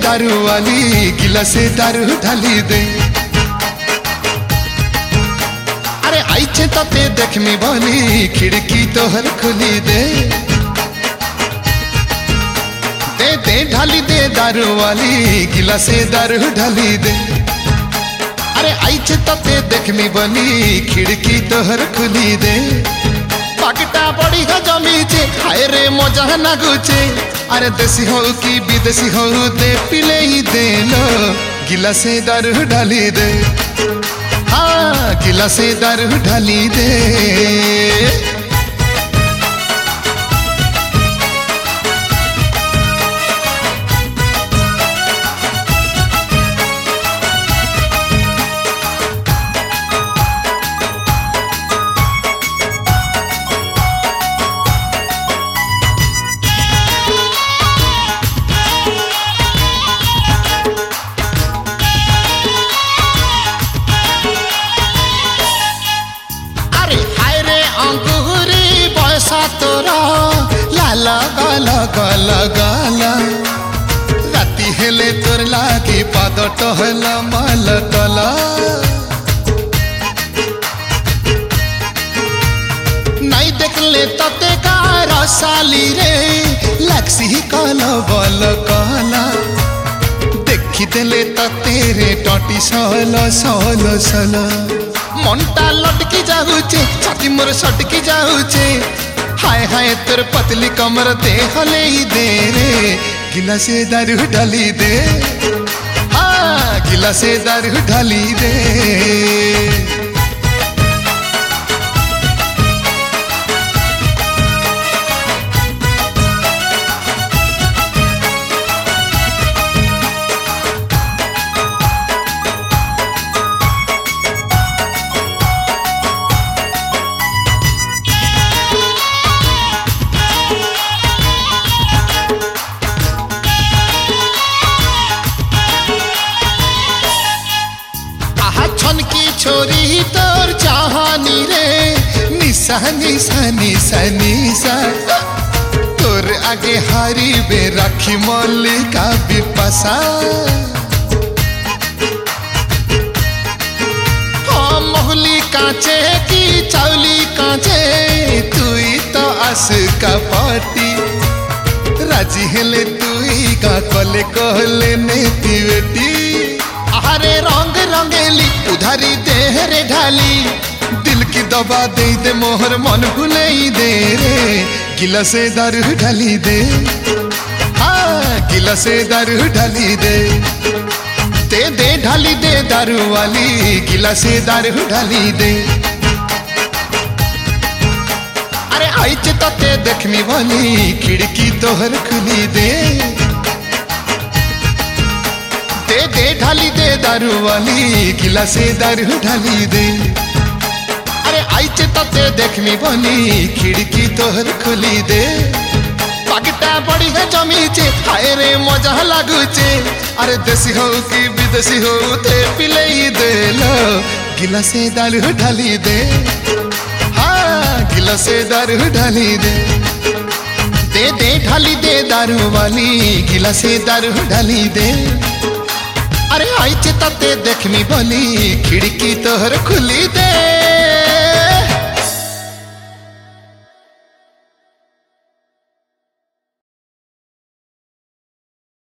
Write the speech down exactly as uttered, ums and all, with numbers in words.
दारू वाली गिलासे दारू ढाली दे। अरे आइछे तते देखमी बोली खिड़की तोहर खुली दे। दे दे ढाली दे दारू वाली गिलासे दारू ढाली दे। अरे आइछे तते देखमी बोली खिड़की तोहर खुली दे। पागटा बड़ी जमीचे हाय रे मजा नागुचे। अरे देसी हो कि विदेशी हो दे पिले ही दे लो गिलासे दारू ढाली दे। हाँ गिलासे दारू ढाली दे। तोरा लाला गाला गाला गाला राती हेले तोर लागी पाद टहला माल टला। नहीं देखले तते कार साली रे लक्सी काला बल काला। देखी देले तते रे टटी सल सल सल। मनटा लटकी जाऊचे छाती मोर सटकी जाऊचे। हाय हाय तेर पतली कमर दे हले ही दे रे गिलासे दारू ढाली दे। हाँ गिलासे दारू ढाली दे। की छोरी तोर चाहानी रे निशा निशा निशा निशा। तोर आगे हारी बे राखी मल्लिका बिपाशा। हाँ मोहली कांचे की चावली कांचे तुई तो आस का पाटी। राजी हेले तुई का कले कहले नेती बेटी। अरे रंग रंगेली उधारी दे रे ढाली। दिल की दबा दे दे मोहर मन भूले ही दे रे गिलासे दारू ढाली दे। हाँ गिलासे दारू ढाली दे। दे दे ढाली दे दारू वाली गिलासे दारू ढाली दे। अरे आइचे तते देखमी वाली खिड़की तोहर खुली दे। दे दे ढाली दे दारू वाली गिलासे दारू ढाली दे। अरे आइचे तते देखमी बोली खिड़की तोहर खुली दे। पागटा बड़ी है जमीचे हाय रे मजा लागुचे। अरे देसी हो कि विदेशी हो ते पिले ही दे लो गिलासे दारू ढाली दे। हाँ गिलासे दारू ढाली दे। दे दे ढाली दे दारू वाली गिलासे दारू ढाली दे। अरे आइचे तते देखमी बोली खिड़की तोहर खुली दे।